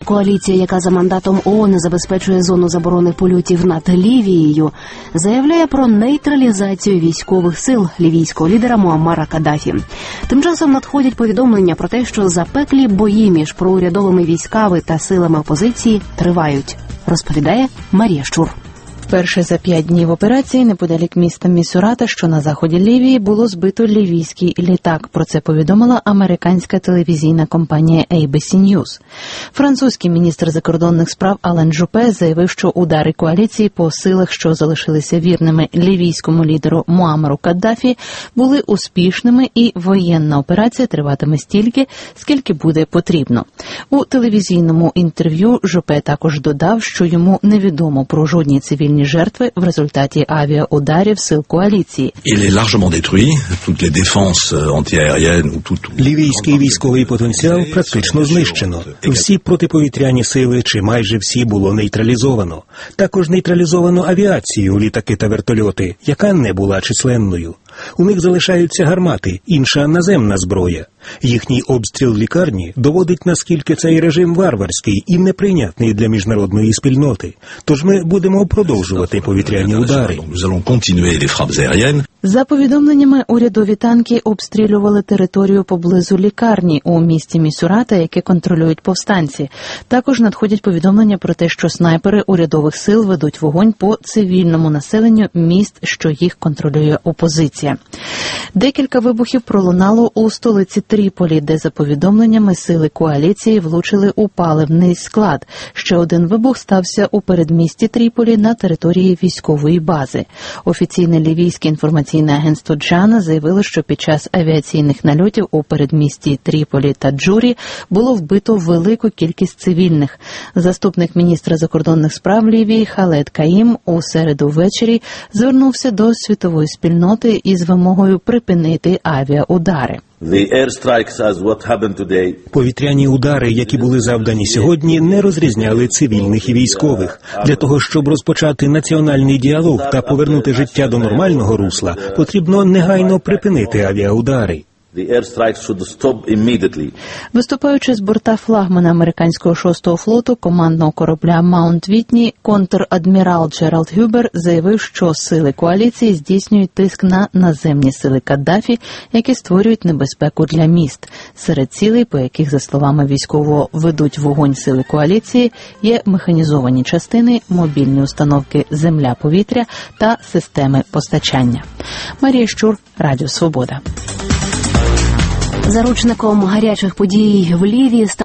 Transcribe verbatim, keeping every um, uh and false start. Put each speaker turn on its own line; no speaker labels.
коаліція, яка за мандатом ООН забезпечує зону заборони польотів над Лівією, заявляє про нейтралізацію військових сил лівійського лідера Муаммара Каддафі. Тим часом надходять повідомлення про те, що запеклі бої між проурядовими військами та силами опозиції тривають, розповідає Марія Щур.
Вперше за п'ять днів операції неподалік міста Місурата, що на заході Лівії, було збито лівійський літак. Про це повідомила американська телевізійна компанія ей бі сі News. Французький міністр закордонних справ Ален Жупе заявив, що удари коаліції по силах, що залишилися вірними лівійському лідеру Муаммару Каддафі, були успішними і воєнна операція триватиме стільки, скільки буде потрібно. У телевізійному інтерв'ю Жупе також додав, що йому невідомо про жодні цивільні жертви в результаті авіаударів сил коаліції.
Лівійський військовий потенціал практично знищено. Всі протиповітряні сили, чи майже всі, було нейтралізовано. Також нейтралізовано авіацію, літаки та вертольоти, яка не була численною. У них залишаються гармати, інша наземна зброя. Їхній обстріл лікарні доводить, наскільки цей режим варварський і неприйнятний для міжнародної спільноти. Тож ми будемо продовжувати повітряні удари.
За повідомленнями, урядові танки обстрілювали територію поблизу лікарні у місті Місурата, яке контролюють повстанці. Також надходять повідомлення про те, що снайпери урядових сил ведуть вогонь по цивільному населенню міст, що їх контролює опозиція. Декілька вибухів пролунало у столиці Тріполі, де, за повідомленнями, сили коаліції влучили у паливний склад. Ще один вибух стався у передмісті Тріполі на території військової бази. Офіційне лівійське інформаційне агентство Джана заявило, що під час авіаційних нальотів у передмісті Тріполі та Джурі було вбито велику кількість цивільних. Заступник міністра закордонних справ Лівії Халед Каїм у середу ввечері звернувся до світової спільноти із вимогою припинити авіаудари.
Повітряні удари, які були завдані сьогодні, не розрізняли цивільних і військових. Для того, щоб розпочати національний діалог та повернути життя до нормального русла, потрібно негайно припинити авіаудари.
Виступаючи з борта флагмана американського шостого флоту командного корабля Маунт Вітні, контр-адмірал Джеральд Гюбер заявив, що сили коаліції здійснюють тиск на наземні сили Каддафі, які створюють небезпеку для міст. Серед цілей, по яких, за словами військового, ведуть вогонь сили коаліції, є механізовані частини, мобільні установки «Земля-повітря» та системи постачання. Марія Щур, Радіо Свобода.
Заручником гарячих подій в Лівії